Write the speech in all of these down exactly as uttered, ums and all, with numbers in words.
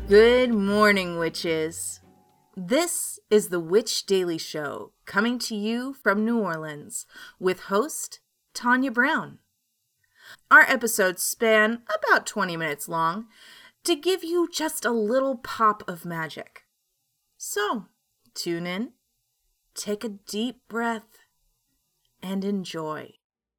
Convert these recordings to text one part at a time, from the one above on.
Good morning, witches. This is the Witch Daily Show, coming to you from New Orleans, with host Tanya Brown. Our episodes span about twenty minutes long to give you just a little pop of magic. So, tune in, take a deep breath, and enjoy.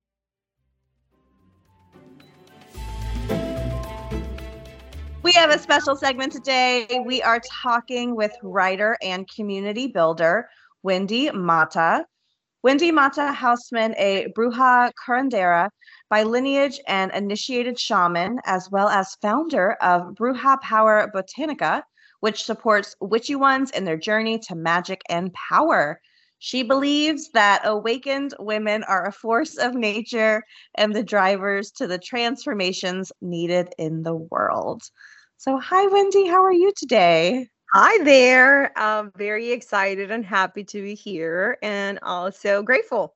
We have a special segment today. We are talking with writer and community builder, Wendy Mata. Wendy Mata Hausman, a Bruja Curandera by lineage and initiated shaman, as well as founder of Bruja Power Botanica, which supports witchy ones in their journey to magic and power. She believes that awakened women are a force of nature and the drivers to the transformations needed in the world. So, hi, Wendy. How are you today? Hi there. I'm very excited and happy to be here and also grateful.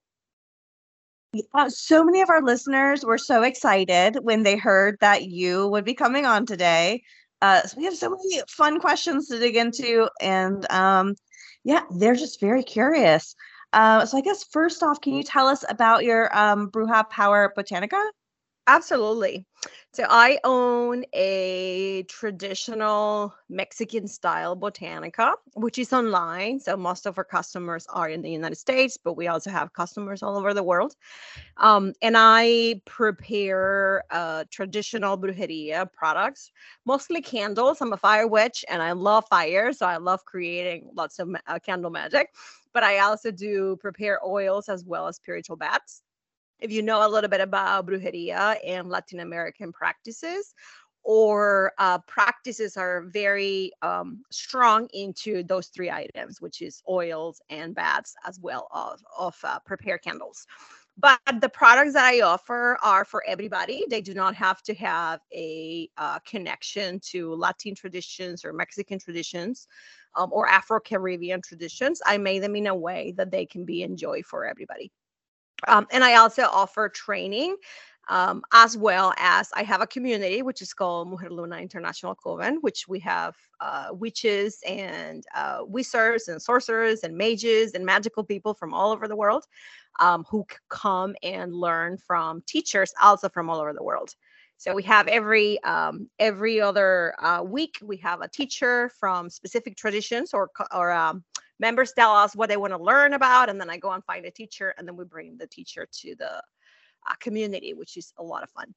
Uh, so many of our listeners were so excited when they heard that you would be coming on today. Uh, so we have so many fun questions to dig into, and um, yeah, they're just very curious. Uh, so I guess first off, can you tell us about your um, Bruja Power Botanica? Absolutely. So I own a traditional Mexican style botanica, which is online. So most of our customers are in the United States, but we also have customers all over the world. Um, and I prepare uh, traditional brujeria products, mostly candles. I'm a fire witch and I love fire. So I love creating lots of ma- uh, candle magic. But I also do prepare oils as well as spiritual baths. If you know a little bit about brujeria and Latin American practices, or uh, practices are very um, strong into those three items, which is oils and baths, as well as of uh, prepare candles. But the products that I offer are for everybody. They do not have to have a uh, connection to Latin traditions or Mexican traditions um, or Afro-Caribbean traditions. I made them in a way that they can be enjoyed for everybody. Um, and I also offer training, um, as well as I have a community which is called Mujer Luna International Coven, which we have uh, witches and uh, wizards and sorcerers and mages and magical people from all over the world, um, who c- come and learn from teachers also from all over the world. So we have every um, every other uh, week we have a teacher from specific traditions or co- or um, members tell us what they want to learn about, and then I go and find a teacher, and then we bring the teacher to the uh, community, which is a lot of fun.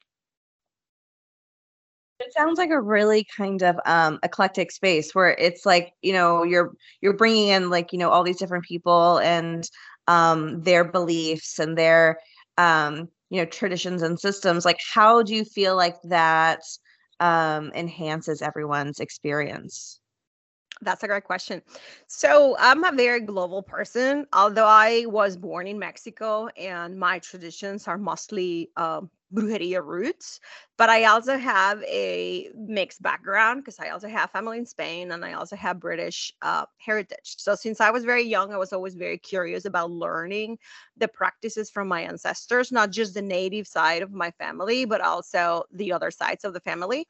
It sounds like a really kind of um, eclectic space where it's like, you know, you're you're bringing in like, you know, all these different people and um, their beliefs and their um, you know, traditions and systems. Like, how do you feel like that um, enhances everyone's experience? That's a great question. So I'm a very global person, although I was born in Mexico and my traditions are mostly um, brujeria roots. But I also have a mixed background because I also have family in Spain and I also have British uh, heritage. So since I was very young, I was always very curious about learning the practices from my ancestors, not just the native side of my family, but also the other sides of the family.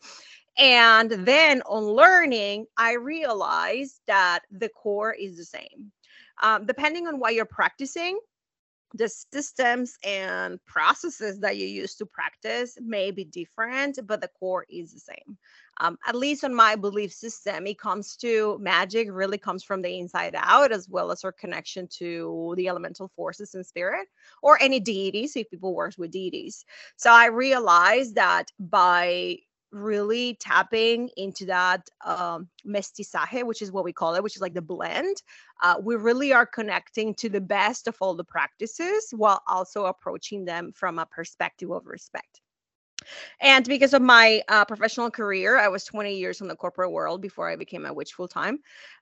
And then on learning, I realized that the core is the same. Um, depending on what you're practicing, the systems and processes that you use to practice may be different, but the core is the same. Um, at least on my belief system, it comes to magic really comes from the inside out, as well as our connection to the elemental forces and spirit, or any deities if people work with deities. So I realized that by really tapping into that um, mestizaje, which is what we call it, which is like the blend, uh, we really are connecting to the best of all the practices while also approaching them from a perspective of respect. And because of my uh, professional career, I was twenty years in the corporate world before I became a witch full time.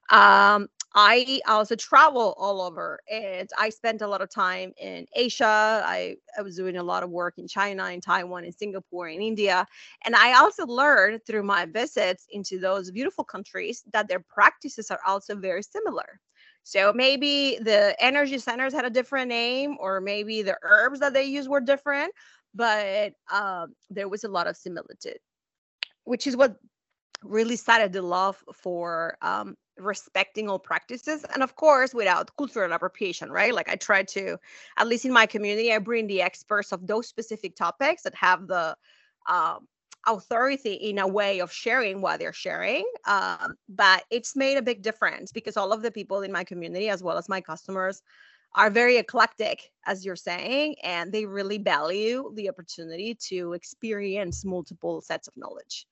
Um, I also travel all over and I spent a lot of time in Asia. I, I was doing a lot of work in China, in Taiwan, in Singapore, in India. And I also learned through my visits into those beautiful countries that their practices are also very similar. So maybe the energy centers had a different name, or maybe the herbs that they used were different, but um, there was a lot of similitude, which is what really started the love for um, respecting all practices, and of course without cultural appropriation, right? Like I try to, at least in my community, I bring the experts of those specific topics that have the um, authority in a way of sharing what they're sharing. Um, but it's made a big difference because all of the people in my community, as well as my customers, are very eclectic, as you're saying, and they really value the opportunity to experience multiple sets of knowledge.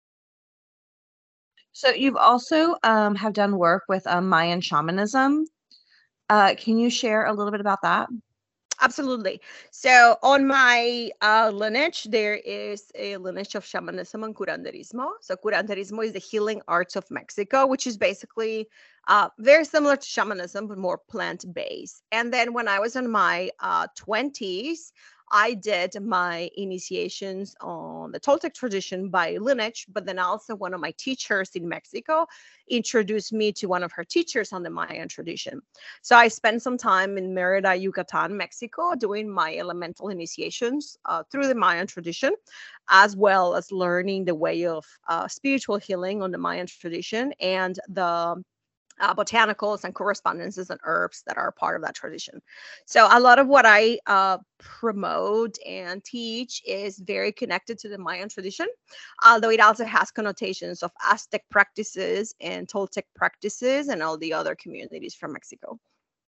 So you've also um, have done work with um, Mayan shamanism. Uh, can you share a little bit about that? Absolutely. So on my uh, lineage, there is a lineage of shamanism and curanderismo. So curanderismo is the healing arts of Mexico, which is basically uh, very similar to shamanism, but more plant-based. And then when I was in my uh, twenties, I did my initiations on the Toltec tradition by lineage, but then also one of my teachers in Mexico introduced me to one of her teachers on the Mayan tradition. So I spent some time in Merida, Yucatan, Mexico, doing my elemental initiations uh, through the Mayan tradition, as well as learning the way of uh, spiritual healing on the Mayan tradition and the uh, botanicals and correspondences and herbs that are part of that tradition. So a lot of what I uh, promote and teach is very connected to the Mayan tradition, although it also has connotations of Aztec practices and Toltec practices and all the other communities from Mexico.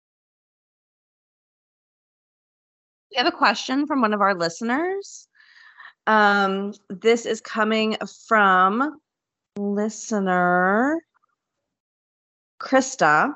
We have a question from one of our listeners. Um, this is coming from listener Krista.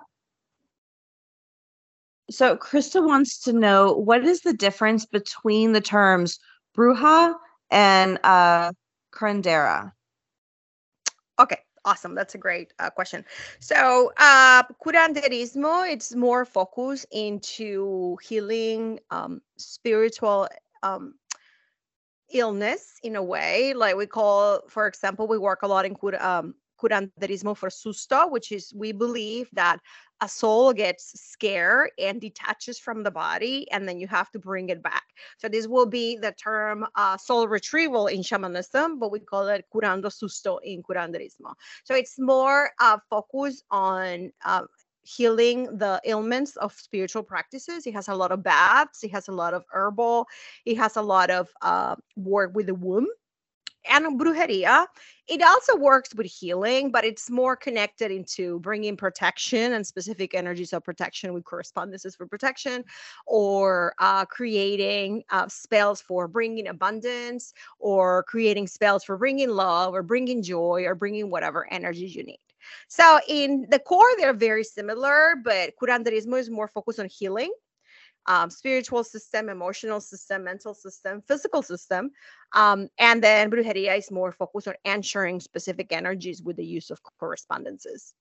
So Krista wants to know, what is the difference between the terms bruja and uh, curandera? Okay, awesome. That's a great uh, question. So, uh, curanderismo, it's more focused into healing um, spiritual um, illness in a way. Like we call, for example, we work a lot in cur- um, curanderismo for susto, which is we believe that a soul gets scared and detaches from the body, and then you have to bring it back. So this will be the term uh, soul retrieval in shamanism, but we call it curando susto in curanderismo. So it's more uh, focused on uh, healing the ailments of spiritual practices. It has a lot of baths, it has a lot of herbal, it has a lot of uh, work with the womb. And brujeria, it also works with healing, but it's more connected into bringing protection and specific energies of protection with correspondences for protection, or uh, creating uh, spells for bringing abundance, or creating spells for bringing love, or bringing joy, or bringing whatever energies you need. So in the core, they're very similar, but curanderismo is more focused on healing. Um, spiritual system, emotional system, mental system, physical system. Um, and then brujeria is more focused on answering specific energies with the use of correspondences.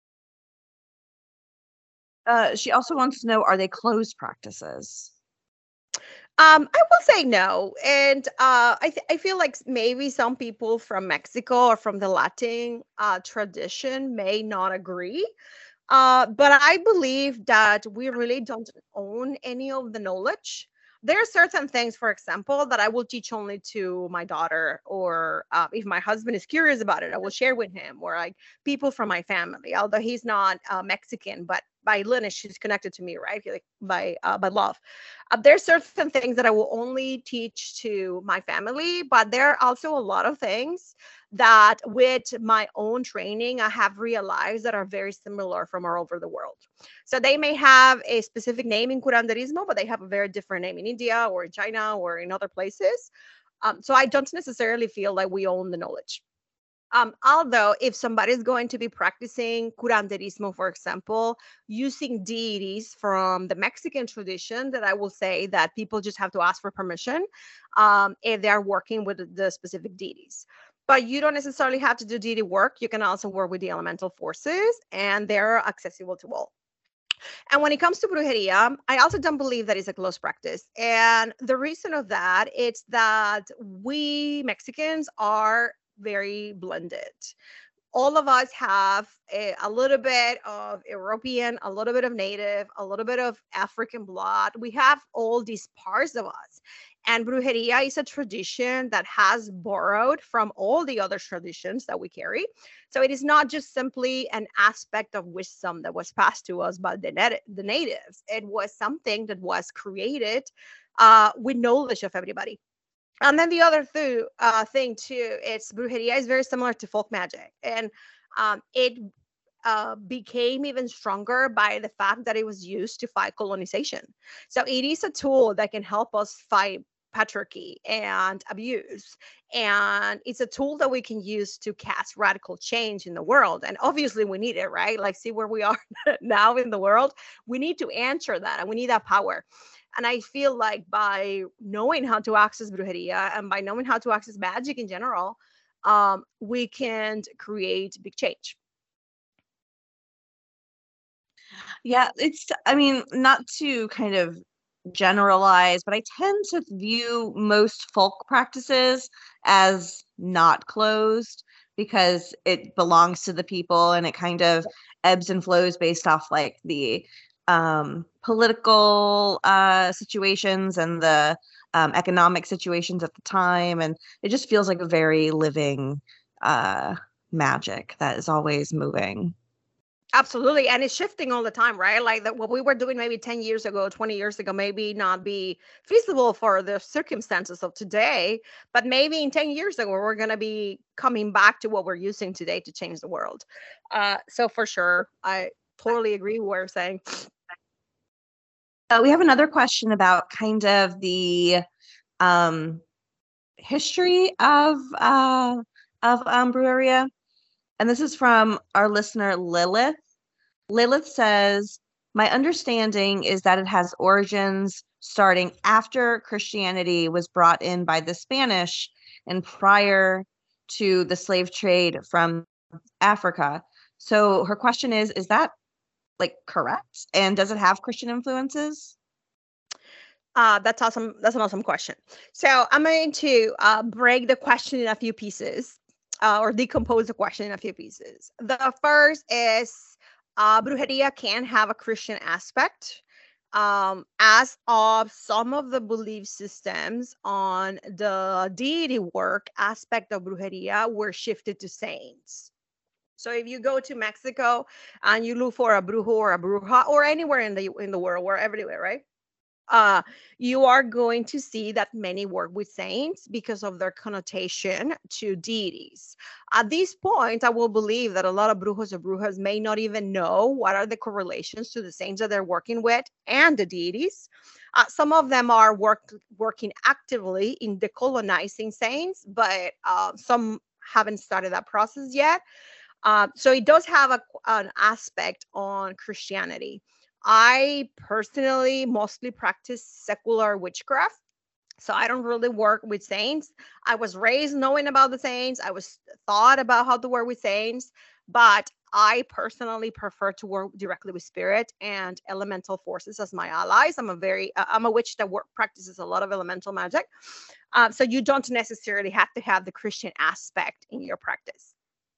Uh, she also wants to know, are they closed practices? Um, I will say no. And uh, I, th- I feel like maybe some people from Mexico or from the Latin uh, tradition may not agree. Uh, but I believe that we really don't own any of the knowledge. There are certain things, for example, that I will teach only to my daughter, or uh, if my husband is curious about it, I will share with him, or like people from my family. Although he's not uh, Mexican, but by lineage, he's connected to me, right? Like by uh, by love. Uh, there's certain things that I will only teach to my family, but there are also a lot of things that with my own training, I have realized that are very similar from all over the world. So they may have a specific name in curanderismo, but they have a very different name in India or in China or in other places. Um, so I don't necessarily feel like we own the knowledge. Um, although if somebody's going to be practicing curanderismo, for example, using deities from the Mexican tradition, that I will say that people just have to ask for permission um, if they are working with the specific deities. But you don't necessarily have to do deity work. You can also work with the elemental forces, and they're accessible to all. And when it comes to brujeria, I also don't believe that it's a close practice. And the reason of that is that we Mexicans are very blended. all of us have a, a little bit of European, a little bit of Native, a little bit of African blood. We have all these parts of us. And brujeria is a tradition that has borrowed from all the other traditions that we carry. So it is not just simply an aspect of wisdom that was passed to us by the, nat- the natives. It was something that was created uh, with knowledge of everybody. And then the other th- uh, thing too, it's brujeria is very similar to folk magic, and um, it uh, became even stronger by the fact that it was used to fight colonization. So it is a tool that can help us fight patriarchy and abuse, and it's a tool that we can use to cast radical change in the world. And obviously, we need it, right? Like, see where we are now in the world. We need to answer that, and we need that power. And I feel like by knowing how to access brujeria and by knowing how to access magic in general, um, we can create big change. Yeah, it's, I mean, not to kind of generalize, but I tend to view most folk practices as not closed because it belongs to the people and it kind of ebbs and flows based off like the um, political uh, situations and the um, economic situations at the time. And it just feels like a very living uh, magic that is always moving. Absolutely. And it's shifting all the time, right? Like that what we were doing maybe ten years ago, twenty years ago, maybe not be feasible for the circumstances of today, but maybe in ten years ago, we're going to be coming back to what we're using today to change the world. Uh, so for sure, I totally agree with what you're saying. Uh, we have another question about kind of the um, history of uh, of um, Brujeria. And this is from our listener, Lilith. Lilith says, my understanding is that it has origins starting after Christianity was brought in by the Spanish and prior to the slave trade from Africa. So her question is, is that like correct? And does it have Christian influences? Uh, that's awesome. That's an awesome question. So I'm going to uh, break the question in a few pieces, uh, or decompose the question in a few pieces. The first is uh, brujeria can have a Christian aspect, um, as of some of the belief systems on the deity work aspect of brujeria were shifted to saints. So if you go to Mexico and you look for a brujo or a bruja or anywhere in the in the world, we're everywhere, right? Uh, you are going to see that many work with saints because of their connotation to deities. At this point, I will believe that a lot of brujos or brujas may not even know what are the correlations to the saints that they're working with and the deities. Uh, some of them are work, working actively in decolonizing saints, but uh, some haven't started that process yet. Uh, so it does have a, an aspect on Christianity. I personally mostly practice secular witchcraft. So I don't really work with saints. I was raised knowing about the saints. I was thought about how to work with saints, but I personally prefer to work directly with spirit and elemental forces as my allies. I'm a very, uh, I'm a witch that work practices a lot of elemental magic. Um, so you don't necessarily have to have the Christian aspect in your practice.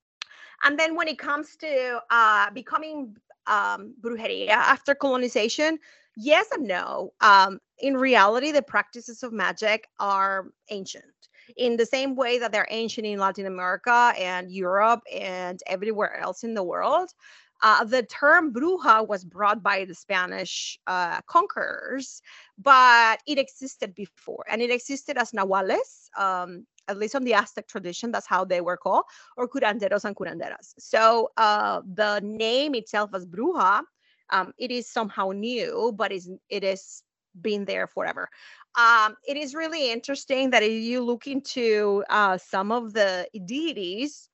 And then when it comes to uh, becoming um, brujeria after colonization, yes and no. Um, in reality, the practices of magic are ancient in the same way that they're ancient in Latin America and Europe and everywhere else in the world. Uh, the term bruja was brought by the Spanish uh, conquerors, but it existed before, and it existed as nahuales, um, at least on the Aztec tradition, that's how they were called, or curanderos and curanderas. So uh, the name itself as bruja, um, it is somehow new, but is it is been there forever. Um, it is really interesting that if you look into uh, some of the deities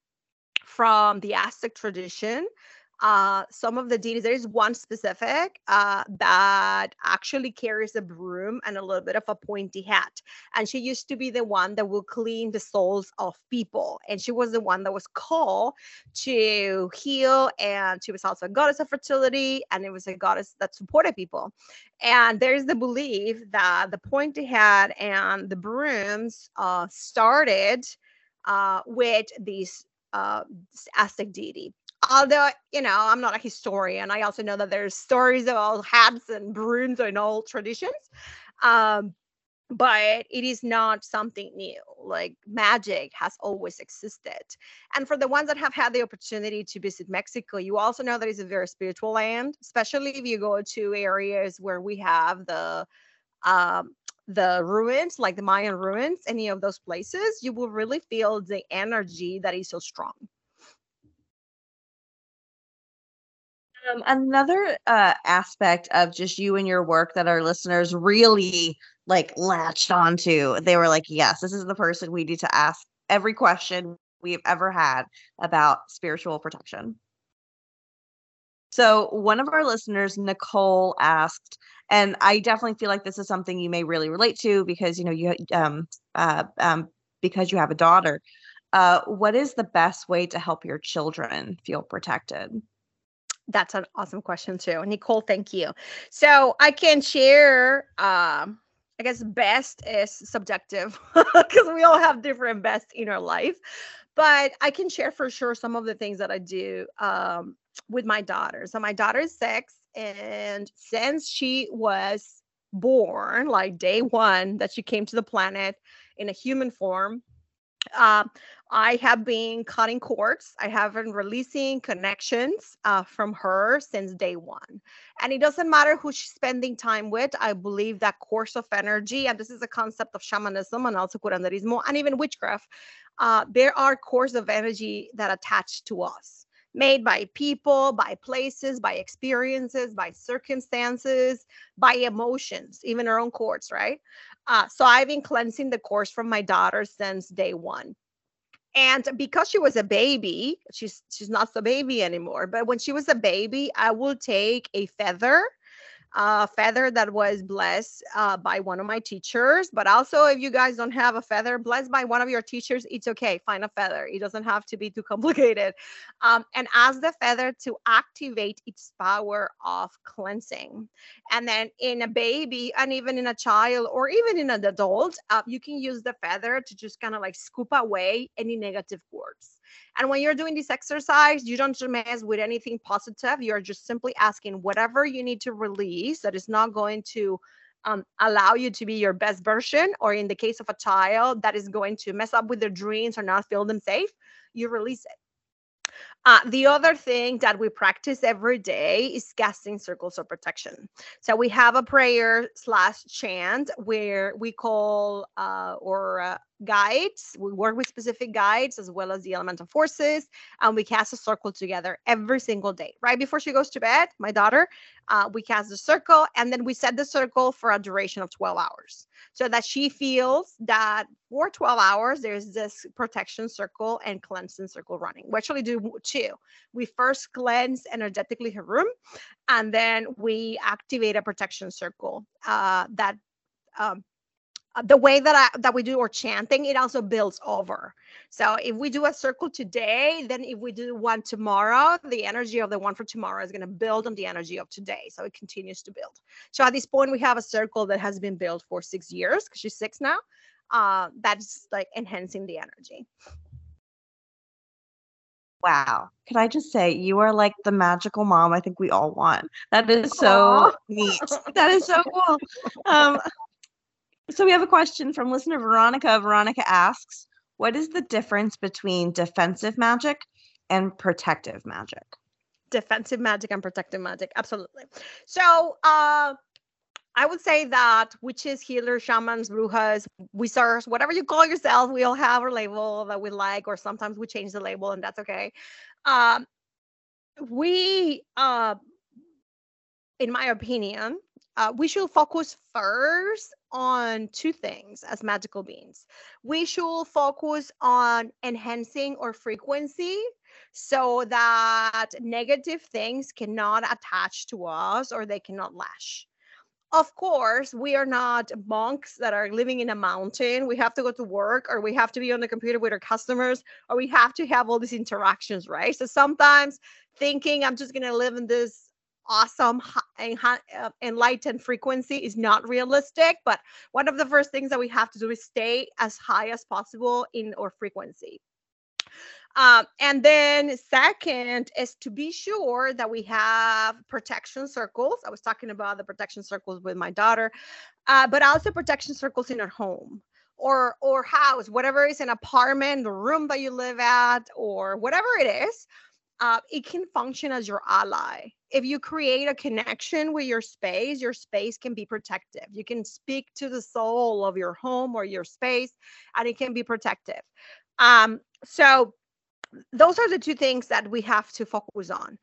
from the Aztec tradition, uh, some of the deities, there is one specific uh, that actually carries a broom and a little bit of a pointy hat. And she used to be the one that will clean the souls of people. And she was the one that was called to heal. And she was also a goddess of fertility. And it was a goddess that supported people. And there's the belief that the pointy hat and the brooms uh, started uh, with these uh, Aztec deity. Although, you know, I'm not a historian, I also know that there's stories about hats and runes in all traditions. Um, but it is not something new. Like magic has always existed. And for the ones that have had the opportunity to visit Mexico, you also know that it's a very spiritual land, especially if you go to areas where we have the um, the ruins, like the Mayan ruins, any of those places, you will really feel the energy that is so strong. Um, another uh, aspect of just you and your work that our listeners really like latched onto, they were like, yes, this is the person we need to ask every question we've ever had about spiritual protection. So one of our listeners, Nicole, asked, and I definitely feel like this is something you may really relate to because you know you um uh um because you have a daughter. Uh, what is the best way to help your children feel protected? That's an awesome question too. Nicole, thank you. So I can share, um, I guess best is subjective because we all have different best in our life. But I can share for sure some of the things that I do um, with my daughter. So my daughter is six, and since she was born, like day one that she came to the planet in a human form, um, I have been cutting cords. I have been releasing connections uh, from her since day one. And it doesn't matter who she's spending time with. I believe that course of energy, and this is a concept of shamanism and also curanderismo and even witchcraft, uh, there are cores of energy that attach to us, made by people, by places, by experiences, by circumstances, by emotions, even our own cords, right? Uh, so I've been cleansing the course from my daughter since day one. And because she was a baby, she's she's not so baby anymore. But when she was a baby, I will take a feather, a feather that was blessed uh, by one of my teachers. But also, if you guys don't have a feather blessed by one of your teachers, it's okay. Find a feather. It doesn't have to be too complicated. Um, and ask the feather to activate its power of cleansing. And then in a baby, and even in a child, or even in an adult, uh, you can use the feather to just kind of like scoop away any negative words. And when you're doing this exercise, you don't mess with anything positive. You're just simply asking whatever you need to release that is not going to um, allow you to be your best version, or in the case of a child that is going to mess up with their dreams or not feel them safe, you release it. Uh, the other thing that we practice every day is casting circles of protection. So we have a prayer slash chant where we call uh, or uh, guides. We work with specific guides as well as the elemental forces, and we cast a circle together every single day. Right before she goes to bed, my daughter, uh, we cast the circle, and then we set the circle for a duration of twelve hours so that she feels that for twelve hours, there's this protection circle and cleansing circle running. We actually do two. We first cleanse energetically her room, and then we activate a protection circle uh, that um, the way that I that we do our chanting, it also builds over. So if we do a circle today, then if we do one tomorrow, the energy of the one for tomorrow is going to build on the energy of today. So it continues to build. So at this point, we have a circle that has been built for six years because she's six now. Uh, that's like enhancing the energy. Wow. Could I just say, you are like the magical mom I think we all want. That is so Aww. neat. That is so cool. Um, so we have a question from listener Veronica. Veronica asks, what is the difference between defensive magic and protective magic? Defensive magic and protective magic. Absolutely. So, uh, I would say that witches, healers, shamans, brujas, wizards, whatever you call yourself, we all have our label that we like, or sometimes we change the label, and that's okay. Um, we, uh, in my opinion, uh, we should focus first on two things as magical beings. We should focus on enhancing our frequency so that negative things cannot attach to us or they cannot lash. Of course, we are not monks that are living in a mountain. We have to go to work, or we have to be on the computer with our customers, or we have to have all these interactions, right? So sometimes thinking I'm just going to live in this awesome enlightened frequency is not realistic. But one of the first things that we have to do is stay as high as possible in our frequency. Um, and then second is to be sure that we have protection circles. I was talking about the protection circles with my daughter, uh, but also protection circles in our home or or house, whatever is an apartment, the room that you live at, or whatever it is. Uh, it can function as your ally. If you create a connection with your space, your space can be protective. You can speak to the soul of your home or your space, and it can be protective. Um, so those are the two things that we have to focus on.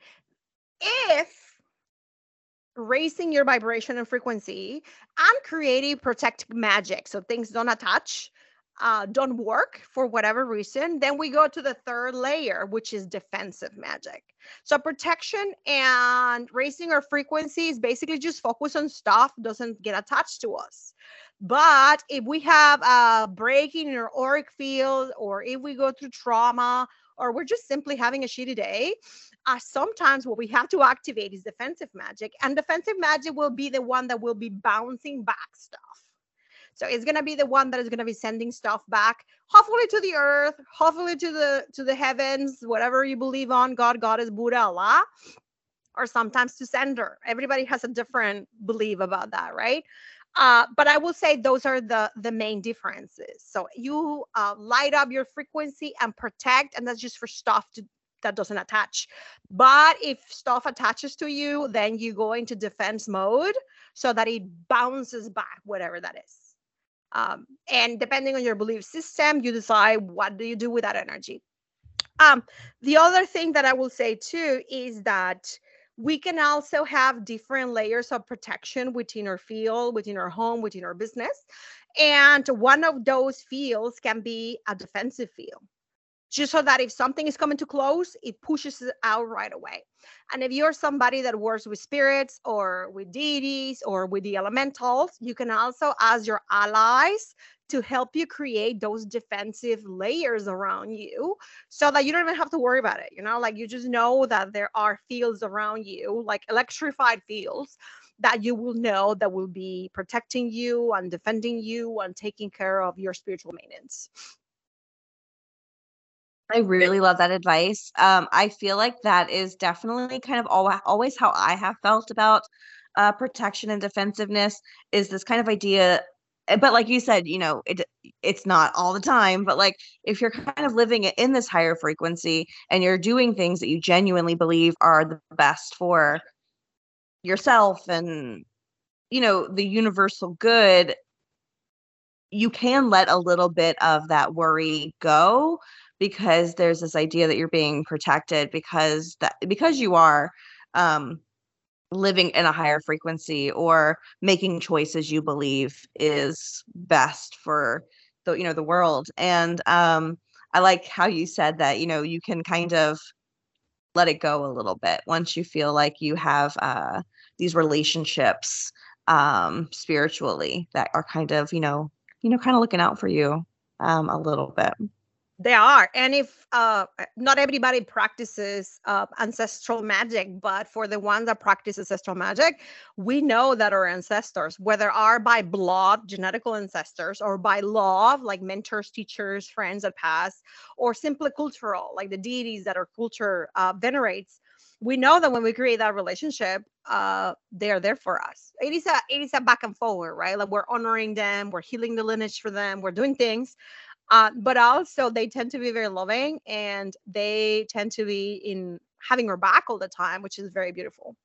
If raising your vibration and frequency and creating protective magic, so things don't attach, uh, don't work for whatever reason, then we go to the third layer, which is defensive magic. So protection and raising our frequency is basically just focus on stuff doesn't get attached to us. But if we have a break in our auric field, or if we go through trauma, or we're just simply having a shitty day, uh, sometimes what we have to activate is defensive magic. And defensive magic will be the one that will be bouncing back stuff. So it's going to be the one that is going to be sending stuff back, hopefully to the earth, hopefully to the to the heavens, whatever you believe on, God, Goddess, Buddha, Allah, or sometimes to sender. Everybody has a different belief about that, right? Uh, but I will say those are the, the main differences. So you uh, light up your frequency and protect, and that's just for stuff to, that doesn't attach. But if stuff attaches to you, then you go into defense mode so that it bounces back, whatever that is. Um, and depending on your belief system, you decide what do you do with that energy. Um, the other thing that I will say too is that we can also have different layers of protection within our field, within our home, within our business. And one of those fields can be a defensive field, just so that if something is coming too close, it pushes it out right away. And if you're somebody that works with spirits or with deities or with the elementals, you can also ask your allies to help you create those defensive layers around you so that you don't even have to worry about it. You know, like you just know that there are fields around you, like electrified fields that you will know that will be protecting you and defending you and taking care of your spiritual maintenance. I really love that advice. Um, I feel like that is definitely kind of al- always how I have felt about uh, protection and defensiveness is this kind of idea. eh, But like you said, you know, it it's not all the time, but like if you're kind of living it in this higher frequency and you're doing things that you genuinely believe are the best for yourself and, you know, the universal good, you can let a little bit of that worry go because there's this idea that you're being protected because that because you are um living in a higher frequency or making choices you believe is best for the you know the world. And um I like how you said that, you know, you can kind of let it go a little bit once you feel like you have uh these relationships um spiritually that are kind of, you know, you know, kind of looking out for you um a little bit. They are. And if uh, not everybody practices uh, ancestral magic, but for the ones that practice ancestral magic, we know that our ancestors, whether are by blood, genetical ancestors, or by love, like mentors, teachers, friends that passed, or simply cultural, like the deities that our culture uh, venerates, we know that when we create that relationship, uh, they are there for us. It is a it is a back and forward, right? Like we're honoring them, we're healing the lineage for them, we're doing things. Uh, but also they tend to be very loving and they tend to be in having her back all the time, which is very beautiful.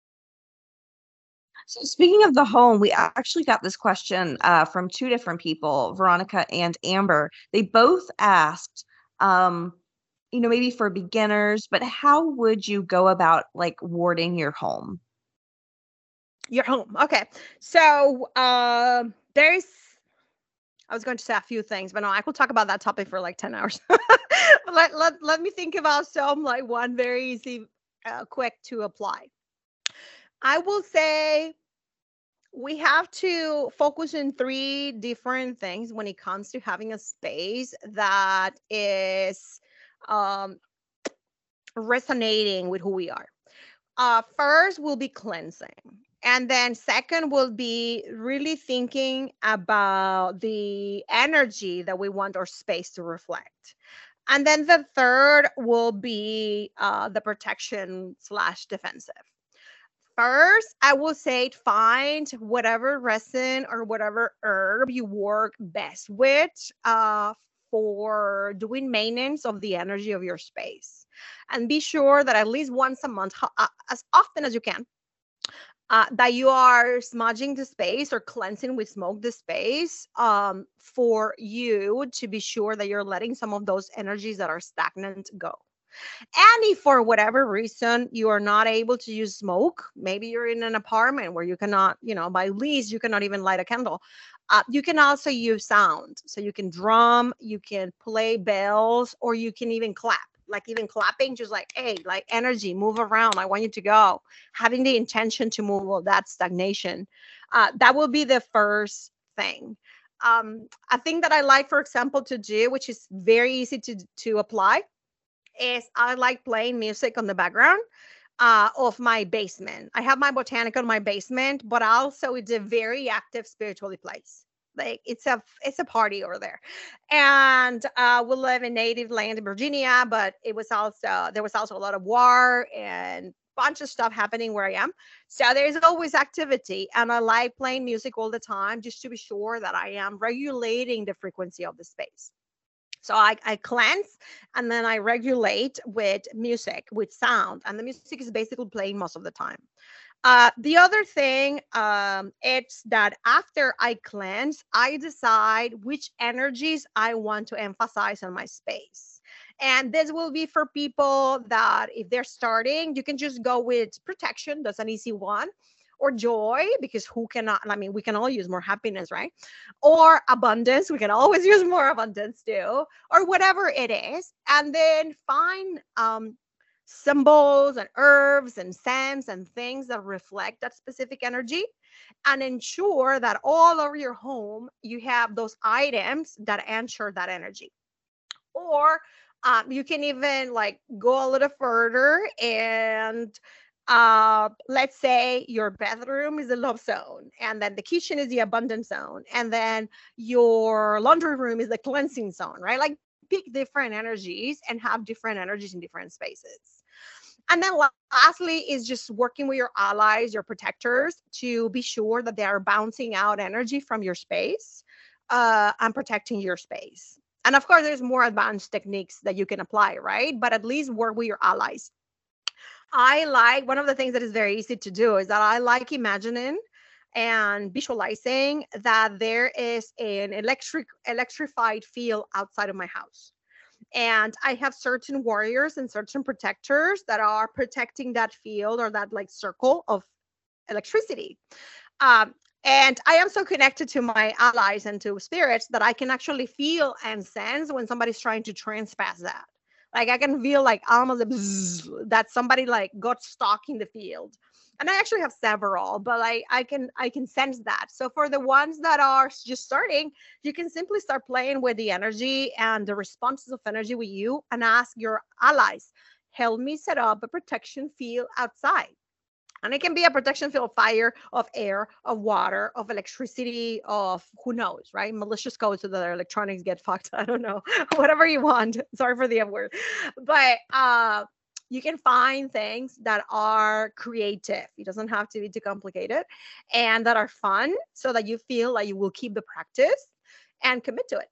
So speaking of the home, we actually got this question uh, from two different people, Veronica and Amber. They both asked, um, you know, maybe for beginners, but how would you go about like warding your home? Your home. Okay. So uh, there's, I was going to say a few things, but no, I could talk about that topic for like ten hours. let, let, let me think about some like one very easy, uh, quick to apply. I will say we have to focus on three different things when it comes to having a space that is um, resonating with who we are. Uh, first will be cleansing. And then second will be really thinking about the energy that we want our space to reflect. And then the third will be uh, the protection slash defensive. First, I will say find whatever resin or whatever herb you work best with uh, for doing maintenance of the energy of your space. And be sure that at least once a month, uh, as often as you can, uh, that you are smudging the space or cleansing with smoke the space um, for you to be sure that you're letting some of those energies that are stagnant go. And if for whatever reason you are not able to use smoke, maybe you're in an apartment where you cannot, you know, by lease, you cannot even light a candle. Uh, you can also use sound. So you can drum, you can play bells, or you can even clap. Like even clapping, just like, hey, like energy, move around. I want you to go. Having the intention to move all that stagnation. Uh, that will be the first thing. Um, a thing that I like, for example, to do, which is very easy to, to apply, is I like playing music on the background uh, of my basement. I have my botanical in my basement, but also it's a very active spiritually place. Like it's a it's a party over there, and uh, we live in native land in Virginia, but it was also there was also a lot of war and bunch of stuff happening where I am. So there's always activity, and I like playing music all the time just to be sure that I am regulating the frequency of the space. So I, I cleanse and then I regulate with music, with sound, and the music is basically playing most of the time. Uh, the other thing, um, it's that after I cleanse, I decide which energies I want to emphasize on my space. And this will be for people that if they're starting, you can just go with protection. That's an easy one. Or joy, because who cannot, I mean, we can all use more happiness, right? Or abundance, we can always use more abundance too, or whatever it is. And then find um, symbols and herbs and scents and things that reflect that specific energy, and ensure that all over your home, you have those items that answer that energy. Or um, you can even like go a little further and uh let's say your bedroom is the love zone, and then the kitchen is the abundance zone, and then your laundry room is the cleansing zone, right? Like pick different energies and have different energies in different spaces. And then lastly is just working with your allies, your protectors, to be sure that they are bouncing out energy from your space uh and protecting your space. And of course there's more advanced techniques that you can apply, right? But at least work with your allies. I like, one of the things that is very easy to do is that I like imagining and visualizing that there is an electric electrified field outside of my house. And I have certain warriors and certain protectors that are protecting that field or that like circle of electricity. Um, and I am so connected to my allies and to spirits that I can actually feel and sense when somebody's trying to transpass that. Like I can feel like almost a bzzz, that somebody like got stuck in the field. And I actually have several, but like I can I can sense that. So for the ones that are just starting, you can simply start playing with the energy and the responses of energy with you and ask your allies, help me set up a protection field outside. And it can be a protection field of fire, of air, of water, of electricity, of who knows, right? Malicious codes so that our electronics get fucked. I don't know. Whatever you want. Sorry for the F word. But uh, you can find things that are creative. It doesn't have to be too complicated, and that are fun so that you feel like you will keep the practice and commit to it.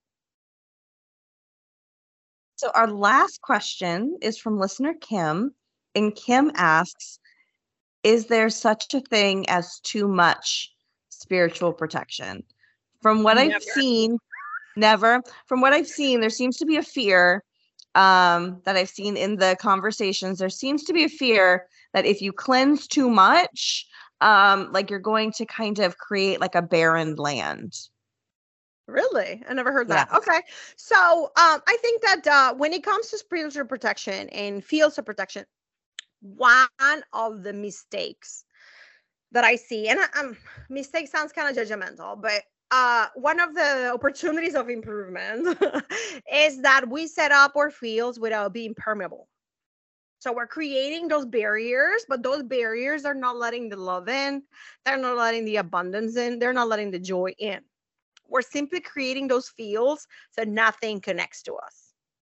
So our last question is from listener Kim. And Kim asks, is there such a thing as too much spiritual protection? From what never. I've seen, never. From what I've seen, there seems to be a fear um, that I've seen in the conversations. There seems to be a fear that if you cleanse too much, um, like you're going to kind of create like a barren land. Really? I never heard that. Yeah. Okay. So um, I think that uh, when it comes to spiritual protection and fields of protection, one of the mistakes that I see, and um, mistake sounds kind of judgmental, but uh, one of the opportunities of improvement is that we set up our fields without being permeable. So we're creating those barriers, but those barriers are not letting the love in. They're not letting the abundance in. They're not letting the joy in. We're simply creating those fields so nothing connects to us.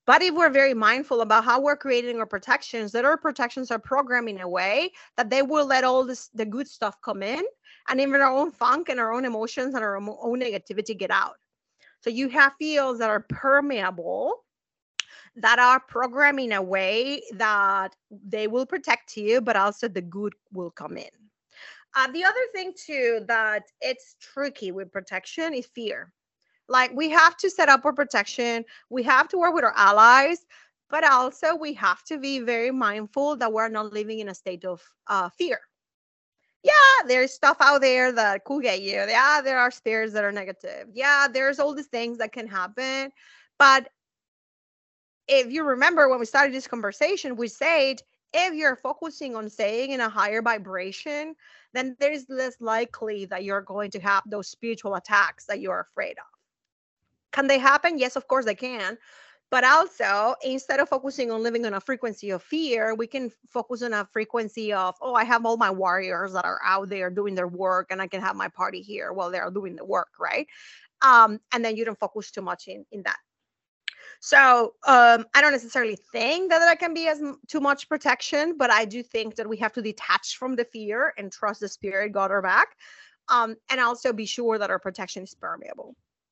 But if we're very mindful about how we're creating our protections, that our protections are programmed in a way that they will let all this, the good stuff come in, and even our own funk and our own emotions and our own negativity get out. So you have fields that are permeable, that are programmed in a way that they will protect you, but also the good will come in. Uh, the other thing too that it's tricky with protection is fear. Like, we have to set up our protection. We have to work with our allies, but also we have to be very mindful that we're not living in a state of uh, fear. Yeah, there's stuff out there that could get you. Yeah, there are spirits that are negative. Yeah, there's all these things that can happen. But if you remember when we started this conversation, we said, if you're focusing on staying in a higher vibration, then there's less likely that you're going to have those spiritual attacks that you're afraid of. Can they happen? Yes, of course they can. But also, instead of focusing on living on a frequency of fear, we can focus on a frequency of, oh, I have all my warriors that are out there doing their work, and I can have my party here while they're doing the work, right? Um, and then you don't focus too much in, in that. So um, I don't necessarily think that that can be as m- too much protection, but I do think that we have to detach from the fear and trust the spirit, God, our back, um, and also be sure that our protection is permeable.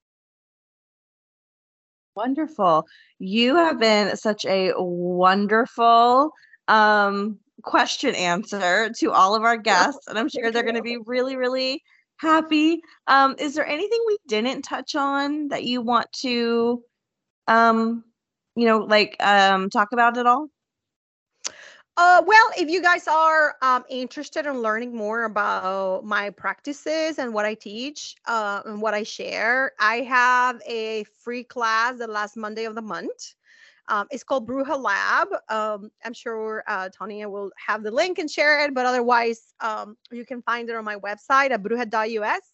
Wonderful. You have been such a wonderful um, question answer to all of our guests, and I'm sure they're going to be really, really happy. Um, is there anything we didn't touch on that you want to, um, you know, like um, talk about at all? Uh, well, if you guys are um, interested in learning more about my practices and what I teach uh, and what I share, I have a free class the last Monday of the month. Um, it's called Bruja Lab. Um, I'm sure uh, Tanya will have the link and share it, but otherwise, um, you can find it on my website at bruja dot U S.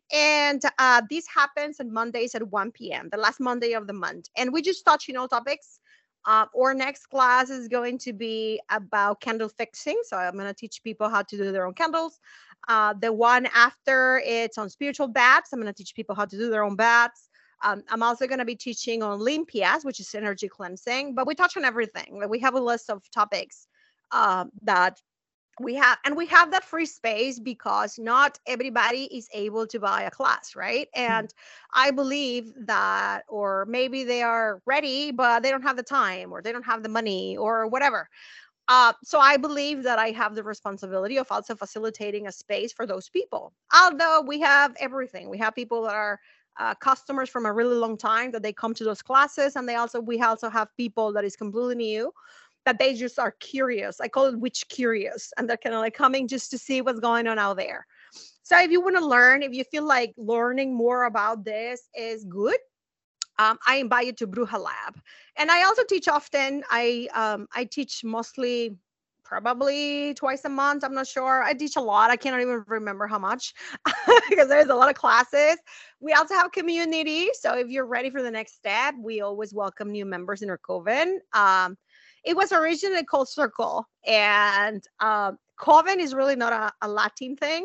And uh, this happens on Mondays at one p.m., the last Monday of the month. And we just touch, you know, topics. Uh, our next class is going to be about candle fixing. So I'm going to teach people how to do their own candles. Uh, the one after, it's on spiritual baths. I'm going to teach people how to do their own baths. Um, I'm also going to be teaching on limpias, which is energy cleansing. But we touch on everything. We have a list of topics uh, that we have, and we have that free space because not everybody is able to buy a class, right? And mm-hmm. I believe that, or maybe they are ready, but they don't have the time, or they don't have the money, or whatever. Uh, so I believe that I have the responsibility of also facilitating a space for those people. Although we have everything, we have people that are uh, customers from a really long time that they come to those classes, and they also we also have people that is completely new, that they just are curious. I call it witch curious. And they're kind of like coming just to see what's going on out there. So if you want to learn, if you feel like learning more about this is good, um, I invite you to Bruja Lab. And I also teach often. I um, I teach mostly, probably twice a month. I'm not sure. I teach a lot. I cannot even remember how much because there's a lot of classes. We also have community. So if you're ready for the next step, we always welcome new members in our coven. Um, It was originally called Circle, and um, Coven is really not a, a Latin thing,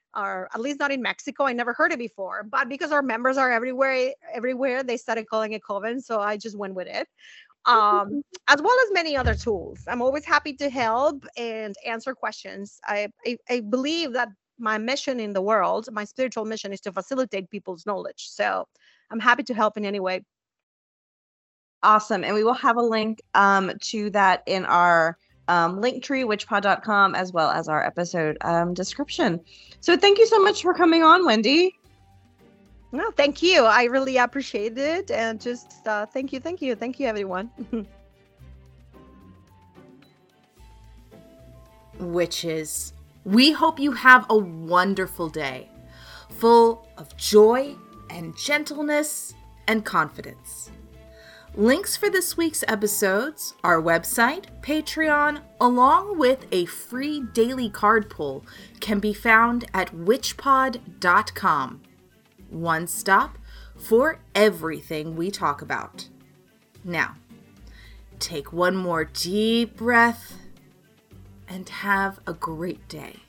or at least not in Mexico. I never heard it before, but because our members are everywhere, everywhere, they started calling it Coven, so I just went with it, um, as well as many other tools. I'm always happy to help and answer questions. I, I, I believe that my mission in the world, my spiritual mission, is to facilitate people's knowledge. So I'm happy to help in any way. Awesome. And we will have a link um, to that in our um, link tree, witch pod dot com, as well as our episode um, description. So thank you so much for coming on, Wendy. No, thank you. I really appreciate it. And just uh, thank you, thank you, thank you, everyone. Witches, we hope you have a wonderful day, full of joy and gentleness and confidence. Links for this week's episodes, our website, Patreon, along with a free daily card pull can be found at witch pod dot com. One stop for everything we talk about. Now, take one more deep breath and have a great day.